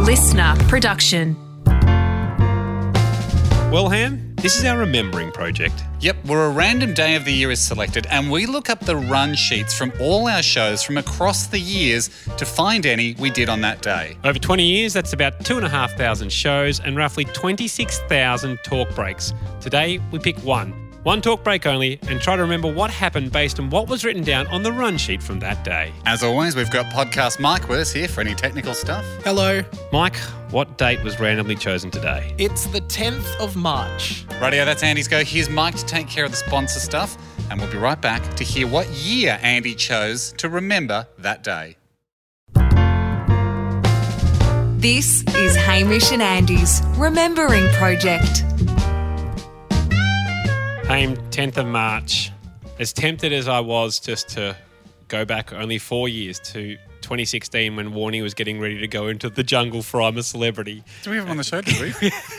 listener production. Well, Ham, this is our remembering project. Yep, where a random day of the year is selected and we look up the run sheets from all our shows from across the years to find any we did on that day. Over 20 years, that's about 2,500 shows and roughly 26,000 talk breaks. Today, we pick one talk break only, and try to remember what happened based on what was written down on the run sheet from that day. As always, we've got podcast Mike with us here for any technical stuff. Hello. Mike, what date was randomly chosen today? It's the 10th of March. Rightio, that's Andy's go. Here's Mike to take care of the sponsor stuff, and we'll be right back to hear what year Andy chose to remember that day. This is Hamish and Andy's Remembering Project. Haim, 10th of March. As tempted as I was just to go back only 4 years to 2016 when Warnie was getting ready to go into the jungle for I'm a Celebrity. Did we have him on the show, did we?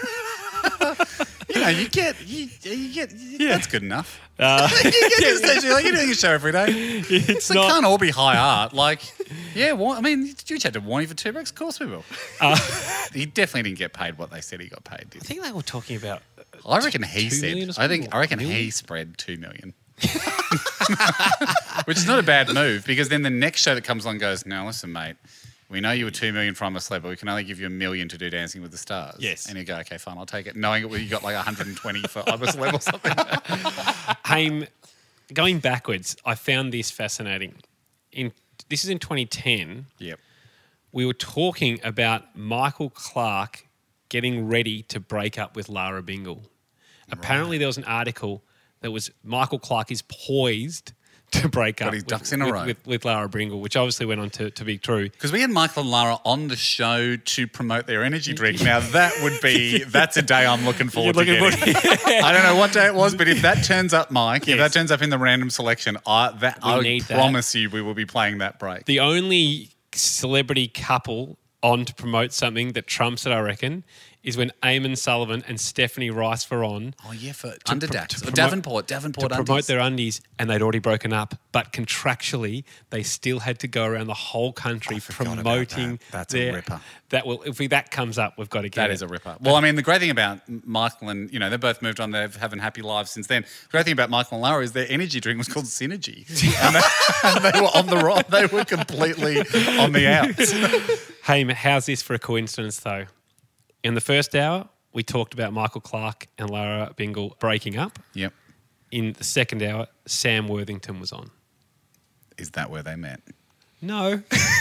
You get, that's good enough. You're doing a show every day. It can't all be high art. You chat to Warnie for $2. Of course we will. He definitely didn't get paid what they said he got paid. I think they were talking about... I reckon he said. I reckon million? he spread $2 million, which is not a bad move because then the next show that comes along goes, "Now listen, mate, we know you were $2 million from us, but we can only give you $1 million to do Dancing with the Stars." Yes, and you go, "Okay, fine, I'll take it," knowing you got like 120 for I'm a Celeb or something. Haim, going backwards, I found this fascinating. This is in 2010. Yep, we were talking about Michael Clarke getting ready to break up with Lara Bingle. Apparently there was an article that was Michael Clarke is poised to break up his ducks in a row with Lara Bingle, which obviously went on to be true. Because we had Michael and Lara on the show to promote their energy drink. Now that's a day I'm looking forward to getting. I don't know what day it was, but if that turns up, Mike, if that turns up in the random selection, I promise you we will be playing that break. The only celebrity couple on to promote something that trumps it, I reckon, is when Eamon Sullivan and Stephanie Rice were on. Oh, yeah, for Davenport to promote their undies, and they'd already broken up. But contractually, they still had to go around the whole country promoting That's a ripper. If that comes up, we've got to get That is a ripper. Well, I mean, the great thing about Michael and, they've both moved on. They're having happy lives since then. The great thing about Michael and Lara is their energy drink was called Synergy. and they were on the rock. They were completely on the outs. Hey, how's this for a coincidence, though? In the first hour, we talked about Michael Clarke and Lara Bingle breaking up. Yep. In the second hour, Sam Worthington was on. Is that where they met? No.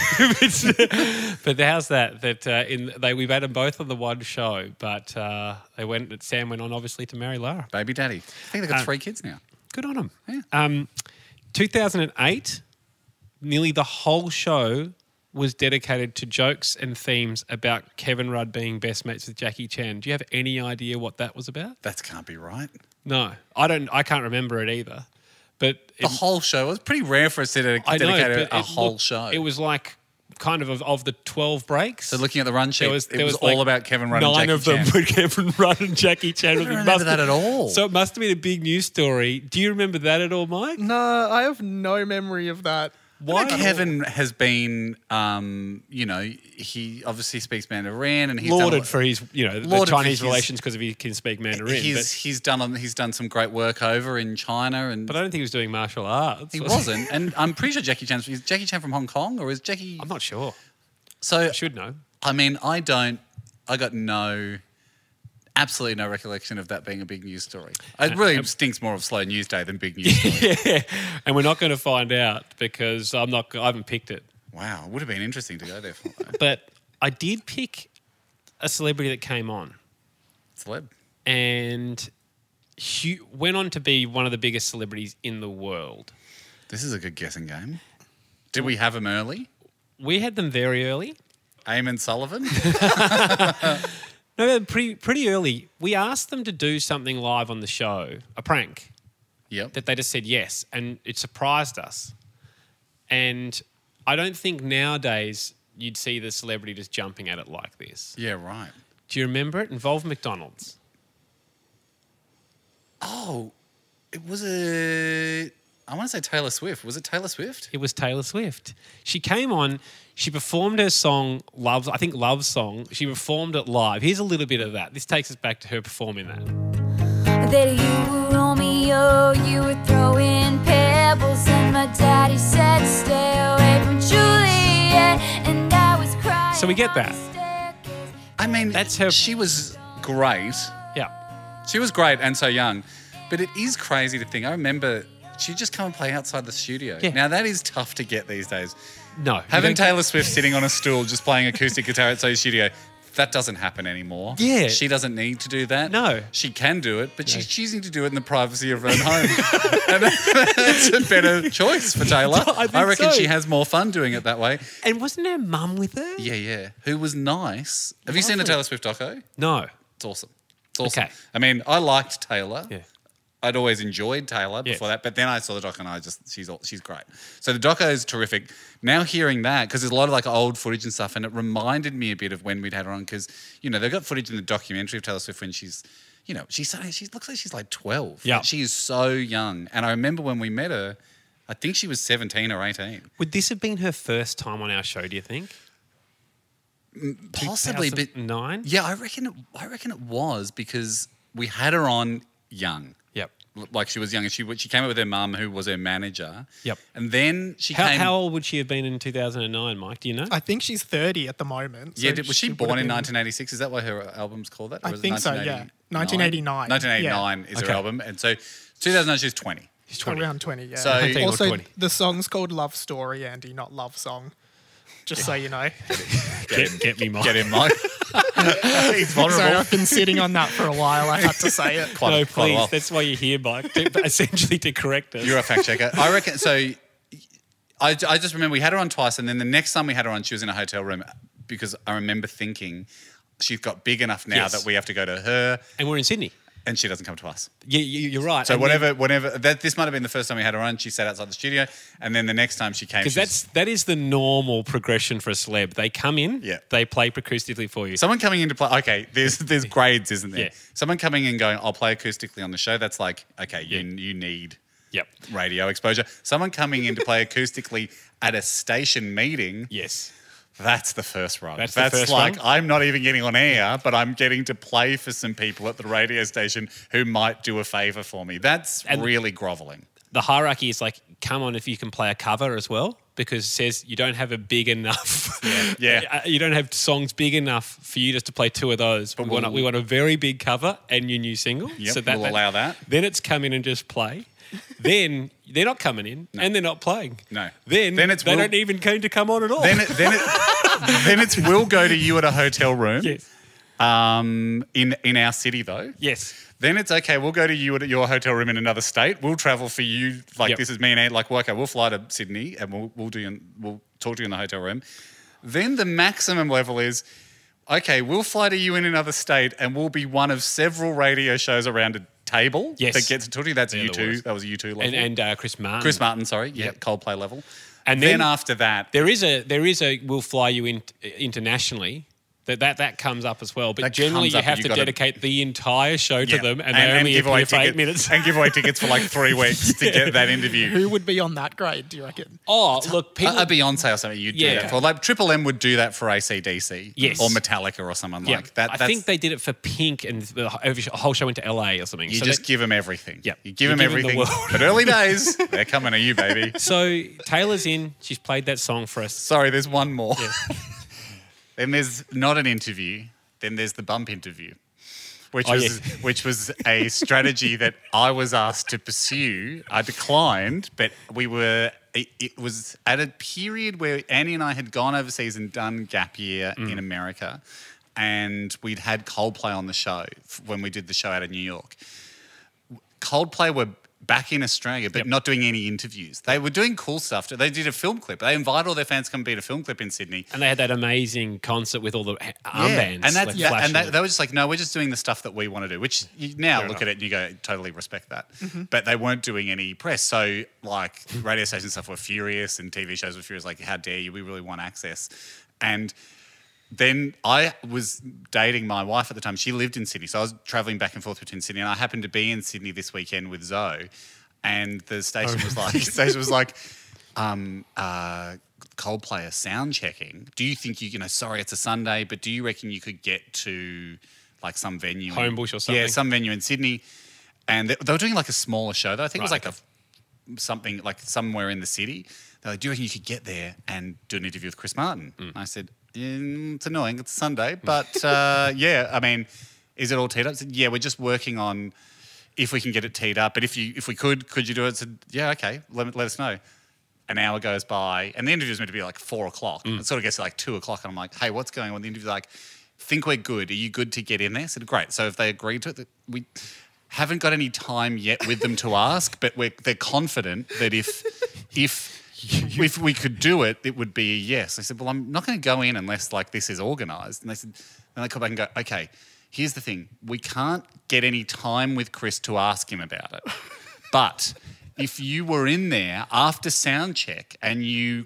But how's that? We've had them both on the one show, but Sam went on, obviously, to marry Lara. Baby daddy. I think they've got 3 kids now. Good on them. Yeah. 2008, nearly the whole show was dedicated to jokes and themes about Kevin Rudd being best mates with Jackie Chan. Do you have any idea what that was about? That can't be right. No, I can't remember it either. But the whole show, it was pretty rare for us to dedicate a whole show. It was like kind of the 12 breaks. So looking at the run sheet, it was like all about Kevin Rudd and Jackie Chan. 9 of them were Kevin Rudd and Jackie Chan. I don't remember that at all. So it must have been a big news story. Do you remember that at all, Mike? No, I have no memory of that. Why? Kevin has been, he obviously speaks Mandarin, and he's lauded for his, the Chinese relations because he can speak Mandarin. He's done some great work over in China, but I don't think he was doing martial arts. He wasn't, and I'm pretty sure is Jackie Chan from Hong Kong, or is Jackie? I'm not sure. So I should know. I mean, I got absolutely no recollection of that being a big news story. It really stinks more of Slow News Day than big news story. Yeah, and we're not going to find out because I haven't picked it. Wow, it would have been interesting to go there for that. But I did pick a celebrity that came on. Celeb. And he went on to be one of the biggest celebrities in the world. This is a good guessing game. Did we have them early? We had them very early. Eamon Sullivan? No, pretty early. We asked them to do something live on the show, a prank. Yep. That they just said yes, and it surprised us. And I don't think nowadays you'd see the celebrity just jumping at it like this. Yeah, right. Do you remember it? Involved McDonald's. Oh, it was a... I want to say Taylor Swift. Was it Taylor Swift? It was Taylor Swift. She came on, she performed her song, Love Song. She performed it live. Here's a little bit of that. This takes us back to her performing that. That you were Romeo, you were throwing pebbles, and my daddy said stay away from Juliet, and I was crying. So we get that. on the staircase. I mean, That's her- She was great. Yeah. She was great and so young. But it is crazy to think. I remember she'd just come and play outside the studio. Yeah. Now, that is tough to get these days. No. Having you don't- Taylor Swift sitting on a stool just playing acoustic guitar outside the studio, that doesn't happen anymore. Yeah. She doesn't need to do that. No. She can do it, but she's choosing to do it in the privacy of her own home. And that's a better choice for Taylor. I think I reckon so. she has more fun doing it that way. And wasn't her mum with her? Yeah. Who was nice. Have you seen the Lovely. Taylor Swift doco? No. It's awesome. It's awesome. Okay. I mean, I liked Taylor. Yeah. I'd always enjoyed Taylor before Yes. that, but then I saw the doco and she's great. So the doco is terrific. Now hearing that, because there's a lot of like old footage and stuff, and it reminded me a bit of when we'd had her on, because they've got footage in the documentary of Taylor Swift when she's, she looks like she's like 12. Yeah. Like, she is so young, and I remember when we met her, I think she was 17 or 18. Would this have been her first time on our show, do you think? Possibly, but 2009? yeah, I reckon it was, because we had her on young. Yep. Like she was young, and she came up with her mum, who was her manager. Yep. And then she came. How old would she have been in 2009, Mike? Do you know? I think she's 30 at the moment. Yeah, so was she would born have in been- 1986? Is that why her album's called that? Or I was it think so, yeah. 1989. 1989 is Okay. her album. And so 2009, she's 20. She's 20. Around 20, yeah. So- I think also, 20. the song's called Love Story, Andy, not Love Song. Just so you know. Get me, Mike. Get him, Mike. He's So vulnerable. I've been sitting on that for a while. I had to say it. Quite No, a please. while. That's why you're here, Mike. Essentially to correct us. You're a fact checker. I reckon. So I just remember we had her on twice, and then the next time we had her on, she was in a hotel room, because I remember thinking she's got big enough now Yes. that we have to go to her, And we're in Sydney. and she doesn't come to us. You're right. So whenever this might have been the first time we had her on, she sat outside the studio, and then the next time she came, Because that is the normal progression for a celeb. They come in, Yeah. they play acoustically for you. someone coming in to play. Okay, there's grades, isn't there? Yeah. Someone coming in going, I'll play acoustically on the show. That's like, okay, you need Yep. radio exposure. Someone coming in to play acoustically at a station meeting. Yes. That's the first run. That's the first like run? I'm not even getting on air, but I'm getting to play for some people at the radio station who might do a favour for me. That's And- really grovelling. The hierarchy is like, come on if you can play a cover as well, because it says you don't have a big enough. Yeah. You don't have songs big enough for you just to play two of those. But we want a very big cover and your new single. Yep, we'll allow that. Then it's come in and just play. Then they're not coming in and they're not playing. No. Then Then it's they will- don't even come to come on at all. Then it's we'll go to you at a hotel room. yes. In our city though. Yes. Then it's okay. We'll go to you at your hotel room in another state. We'll travel for you. Like Yep. this is me and Ant. Like, well, okay, we'll fly to Sydney and we'll talk to you in the hotel room. Then the maximum level is, okay, we'll fly to you in another state and we'll be one of several radio shows around a table Yes. that gets to talk to you. That's They're the U2. worst. That was a U2 level. And Chris Martin. Chris Martin, sorry. Yeah, Yep. Coldplay level. And then then after that, There is a we'll fly you in internationally. That comes up as well. But That generally comes you up, have you to gotta- dedicate the entire show to yeah, them and they only give away appear for 8 tickets minutes. and give away tickets for like 3 weeks to get that interview. Who would be on that grade, do you reckon? Oh, look, people A Beyonce or something you'd do Yeah. that for. Like Triple M would do that for AC/DC. Yes. Or Metallica or someone yeah, like that. I think they did it for Pink and the whole show went to LA or something. You So just that- give them everything. Yeah. You give You them give 'em the everything. world. But early days, they're coming to you, baby. So Taylor's in. She's played that song for us. Sorry, there's one more. Then there's not an interview. Then there's the bump interview, which was a strategy that I was asked to pursue. I declined, but it was at a period where Annie and I had gone overseas and done gap year in America, and we'd had Coldplay on the show when we did the show out of New York. Coldplay were back in Australia, but not doing any interviews. They were doing cool stuff. They did a film clip. They invited all their fans to come beat a film clip in Sydney. And they had that amazing concert with all the armbands. And like flashing. they were just like, no, we're just doing the stuff that we want to do, which you now Fair look enough. at it and you go, totally respect that. But they weren't doing any press. So like radio station stuff were furious and TV shows were furious, like, how dare you, we really want access. And then I was dating my wife at the time. She lived in Sydney. So I was travelling back and forth between Sydney, and I happened to be in Sydney this weekend with Zoe. and the station was like, Coldplay are sound checking. Do you think sorry, it's a Sunday, but do you reckon you could get to like some venue? Homebush or something? Yeah, some venue in Sydney. And they were doing like a smaller show though. I think it was like something like somewhere in the city. They're like, do you reckon you could get there and do an interview with Chris Martin? I said, it's annoying. It's Sunday. But yeah, I mean, is it all teed up? I said, yeah, we're just working on if we can get it teed up. But if we could you do it? I said, yeah, okay, let us know. An hour goes by, and the interview's meant to be like 4 o'clock. It sort of gets to like 2 o'clock, and I'm like, hey, what's going on? The interview's like, think we're good. Are you good to get in there? I said, great. So if they agree to it, we haven't got any time yet with them to ask, but they're confident that if we could do it, it would be a yes. I said, well, I'm not going to go in unless like this is organised. And they come back and go, okay, here's the thing. We can't get any time with Chris to ask him about it. But if you were in there after sound check and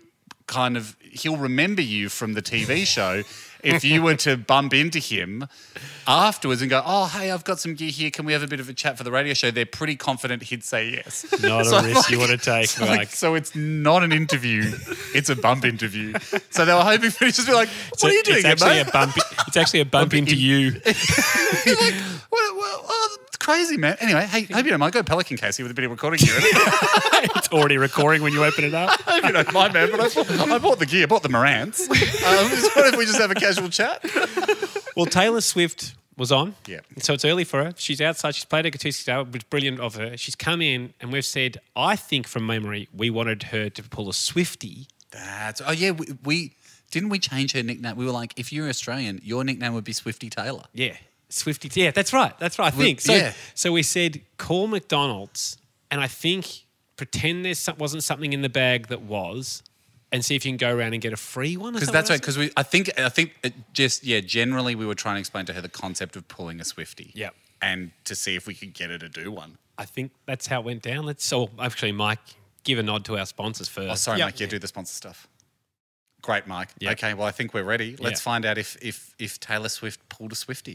he'll remember you from the TV show. If you were to bump into him afterwards and go, oh, hey, I've got some gear here. Can we have a bit of a chat for the radio show? They're pretty confident he'd say yes. Not a risk you want to take. So it's not an interview. It's a bump interview. So they were hoping for it to just be like, what are you doing here, mate? It's actually a bump into you. You're like, well, it's crazy, man. Anyway, hey, hope you don't mind. Go Pelican Casey with a bit of recording gear. It's already recording when you open it up. I hope you don't mind, man, but I bought the gear, bought the Marantz. What if we just have a casual chat? Well, Taylor Swift was on. Yeah. So it's early for her. She's outside. She's played a acoustic guitar, which is brilliant of her. She's come in and we've said, I think from memory, we wanted her to pull a Swiftie. We didn't we change her nickname? We were like, if you're Australian, your nickname would be Swiftie Taylor. Yeah. Swiftie. Yeah, that's right. I think. So we said, call McDonald's and I think pretend there wasn't something in the bag that was, and see if you can go around and get a free one. Because that's right. Because I think it just generally we were trying to explain to her the concept of pulling a Swiftie. Yeah. And to see if we could get her to do one. I think that's how it went down. Actually, Mike, give a nod to our sponsors first. Oh, sorry, Mike. Yeah, do the sponsor stuff. Great, Mike. Yep. Okay, well, I think we're ready. Let's find out if Taylor Swift pulled a Swiftie.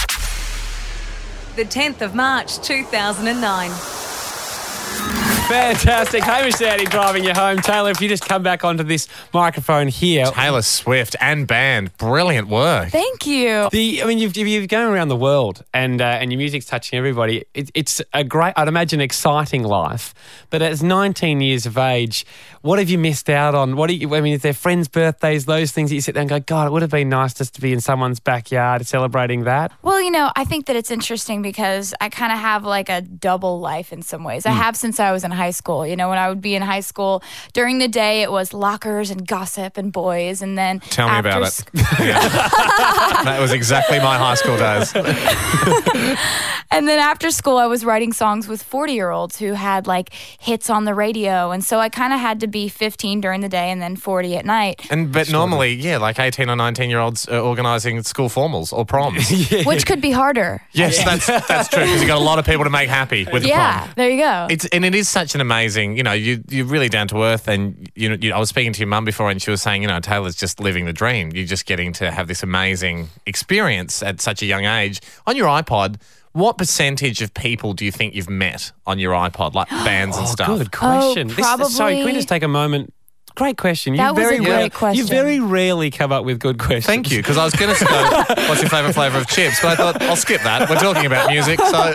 The 10th of March, 2009. Fantastic. Hamish and Andy driving you home. Taylor, if you just come back onto this microphone here. Taylor Swift and band. Brilliant work. Thank you. You've gone around the world and your music's touching everybody. It's a great, I'd imagine, exciting life. But at 19 years of age, what have you missed out on? Is there friends' birthdays, those things that you sit there and go, God, it would have been nice just to be in someone's backyard celebrating that? Well, I think that it's interesting because I kind of have like a double life in some ways. I have since I was in high school. When I would be in high school, during the day it was lockers and gossip and boys, and then tell me about it. That was exactly my high school days. And then after school, I was writing songs with 40-year-olds who had like hits on the radio, and so I kind of had to be 15 during the day and then 40 at night. But normally, like 18 or 19-year-olds are organising school formals or proms, which could be harder. Yes, that's true because you've got a lot of people to make happy with the prom. Yeah, there you go. It is such an amazing, you're really down to earth, and I was speaking to your mum before, and she was saying, Taylor's just living the dream. You're just getting to have this amazing experience at such a young age. On your iPod, what percentage of people do you think you've met on your iPod, like bands and stuff? Good question. Probably. Sorry, can we just take a moment? Great question. That was a great question. You very rarely come up with good questions. Thank you, because I was going to go, what's your favourite flavour of chips? But I thought, I'll skip that. We're talking about music, so...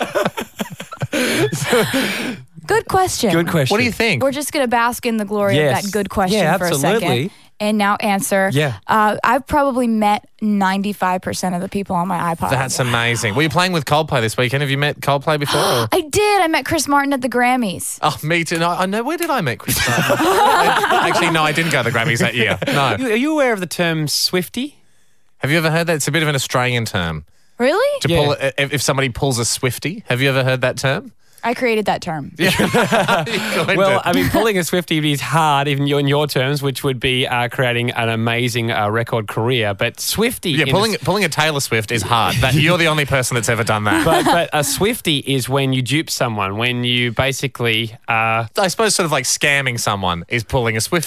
Good question. Good question. What do you think? We're just going to bask in the glory of that good question for a second. And now answer. Yeah. I've probably met 95% of the people on my iPod. That's amazing. Were you playing with Coldplay this weekend? Have you met Coldplay before? I did. I met Chris Martin at the Grammys. Oh, me too. No, I know. Where did I meet Chris Martin? Actually, no, I didn't go to the Grammys that year. No. Are you aware of the term Swiftie? Have you ever heard that? It's a bit of an Australian term. Really? Pull if somebody pulls a Swiftie. Have you ever heard that term? I created that term. Well, pulling a Swiftie is hard, even in your terms, which would be creating an amazing record career. But Swiftie... Yeah, pulling a Taylor Swift is hard. You're the only person that's ever done that. But a Swiftie is when you dupe someone, when you basically... I suppose sort of like scamming someone is pulling a Swiftie.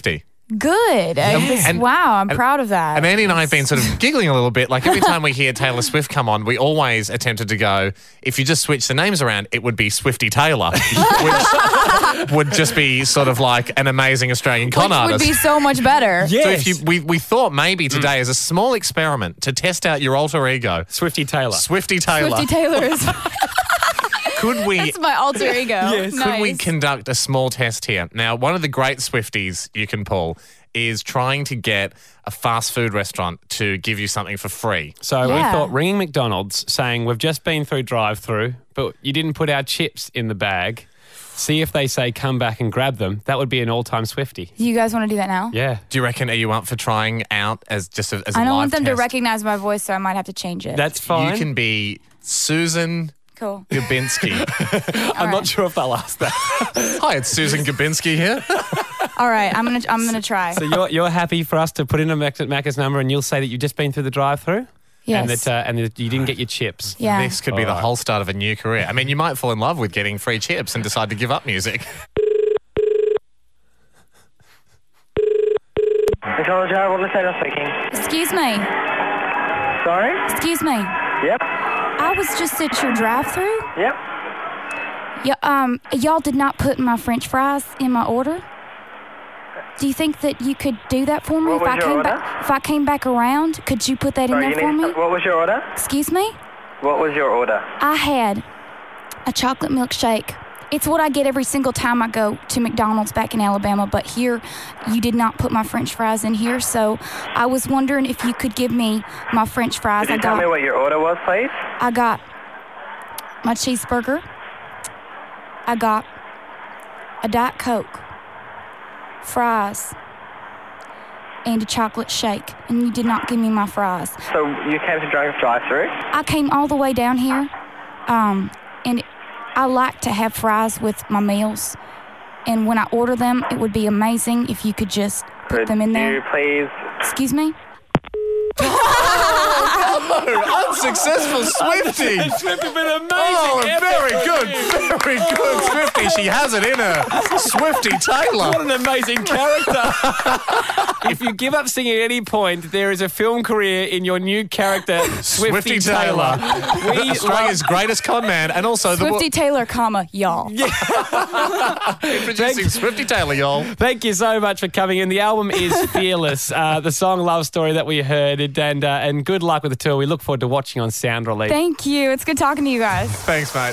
Good. And- Wow, I'm proud of that. And Andy and I have been sort of giggling a little bit. Like every time we hear Taylor Swift come on, we always attempted to go, if you just switch the names around, it would be Swifty Taylor, which would just be sort of like an amazing Australian con Which artist. would be so much better. Yes. So we thought maybe today as a small experiment to test out your alter ego, Swifty Taylor. Swifty Taylor. Swifty Taylor is Could we that's my alter ego. Yes. Nice. Could we conduct a small test here? Now, one of the great Swifties you can pull is trying to get a fast food restaurant to give you something for free. So we Yeah. thought ringing McDonald's, saying we've just been through drive-through, but you didn't put our chips in the bag. See if they say come back and grab them. That would be an all-time Swifty. You guys want to do that now? Yeah. Do you reckon, are you up for trying out as just a, as a I don't live want them to test? recognize my voice, so I might have to change it. That's fine. You can be Susan cool. Gabinski. I'm not sure if they'll ask that. Hi, it's Susan Gabinski here. All right, I'm gonna try. So you're happy for us to put in a Macca's number and you'll say that you've just been through the drive-through? Yes. And that you didn't get your chips. Yeah. This could be the whole start of a new career. I mean, you might fall in love with getting free chips and decide to give up music. McDonald's Drive, what is Taylor speaking? Excuse me. Sorry? Excuse me. Yep. I was just at your drive-through. Yep. Y'all did not put my French fries in my order. Do you think that you could do that for me What was your order? If I came back around? Could you put that in there for me? What was your order? Excuse me? What was your order? I had a chocolate milkshake. It's what I get every single time I go to McDonald's back in Alabama, but here you did not put my French fries in here, so I was wondering if you could give me my French fries. Could you tell me what your order was, please? I got my cheeseburger. I got a Diet Coke, fries, and a chocolate shake, and you did not give me my fries. So you came to drive-through? I came all the way down here, and I like to have fries with my meals. And when I order them, it would be amazing if you could just put them in there. Could you please... Excuse me? Unsuccessful Swifty. Swifty's been amazing. Oh, very good. Very good, Swifty. She has it in her. Swifty Taylor. What an amazing character. If you give up singing at any point, there is a film career in your new character, Swifty Taylor. We Australia's greatest con man, and also Swifty Taylor, y'all. introducing Swifty Taylor, y'all. Thank you so much for coming in. The album is Fearless, the song Love Story that we heard, and good luck with the tour. We look forward to watching on Sound Relief. Thank you. It's good talking to you guys. Thanks, mate.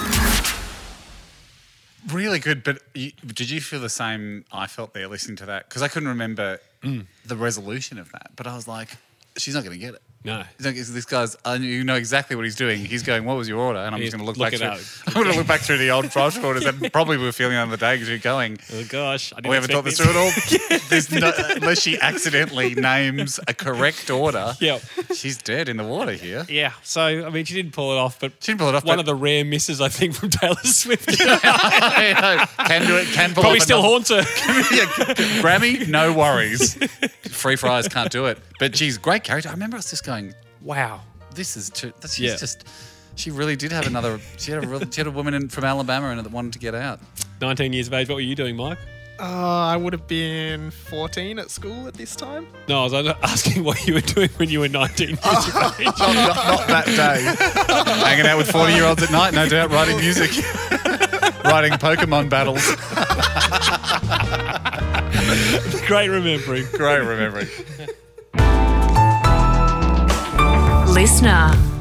Really good, but did you feel the same I felt there listening to that? Because I couldn't remember the resolution of that, but I was like, she's not going to get it. No. This guy's, you know exactly what he's doing. He's going, what was your order? And I'm just going to look back it through. up. I'm going to look back through the old drive-through orders that probably we were feeling on the day because you're going. Oh, gosh. We haven't thought this through at all. There's no, unless she accidentally names a correct order. Yep. She's dead in the water here. Yeah, so, I mean, she didn't pull it off, but She didn't pull it off. one but of the rare misses, I think, from Taylor Swift. can do it. Can pull Probably off still another- haunts her. Yeah, Grammy, no worries. Free fries can't do it. But she's great character. I remember us just going, Wow. this is too. She's Yeah. just. She really did have another. She had a woman from Alabama and that wanted to get out. 19 years of age. What were you doing, Mike? I would have been 14 at school at this time. No, I was asking what you were doing when you were 19 years of age. Not that day. Hanging out with 40-year-olds at night, no doubt, writing music, writing Pokemon battles. Great remembering. Great remembering. Listener.